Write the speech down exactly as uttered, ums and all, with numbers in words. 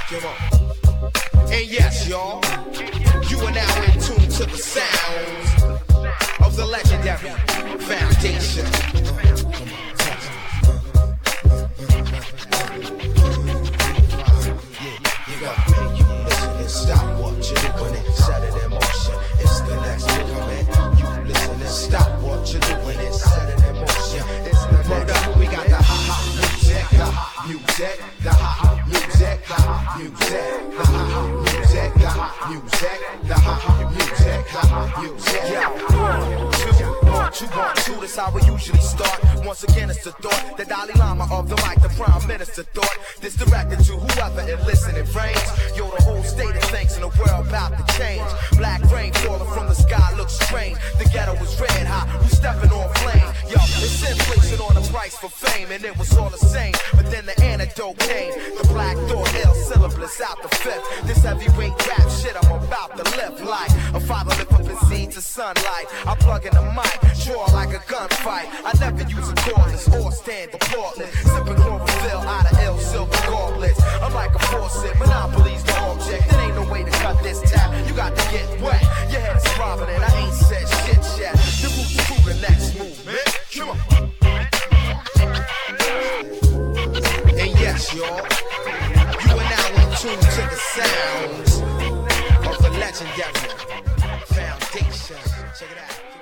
Come on. And yes, y'all, you are now in tune to the sounds of the legendary Foundation. You gotta pay you listen and stop what you're doing and set it in motion. It's the next movement. You listen and stop what you're doing and set it in motion. It's the next. We got the ha-ha music, the ha music, the ha music, the ha music, the ha music, the ha music, the ha music, the ha music. Yeah, one, two, one, two, that's how we usually start. Once again, it's the thought, the Dalai Lama of the mic, the Prime Minister thought. This directed to whoever it listening frames. Yo, the whole state of things in the world about to change. Black rain falling from the sky looks strange. The ghetto was red hot, we stepping on flame. Yo, it's inflation on the price for fame, and it was all the same. But then the antidote came. The black thought, L syllabless out the fifth. This heavyweight rap shit I'm about to live like a father lift up his seed to sunlight. I plug in the mic, draw like a gunfight. I never use a cordless or stand applaudless. Sipping chlorophyll out of ill silver gauntlets. I'm like a faucet, monopoly's the object. There ain't no way to cut this tap. You got to get wet. Your head's throbbing and I ain't said shit yet. The roots to the next movement. Come on. And yes, y'all, you are now in tune to the sounds of the legendary Foundation. Check it out.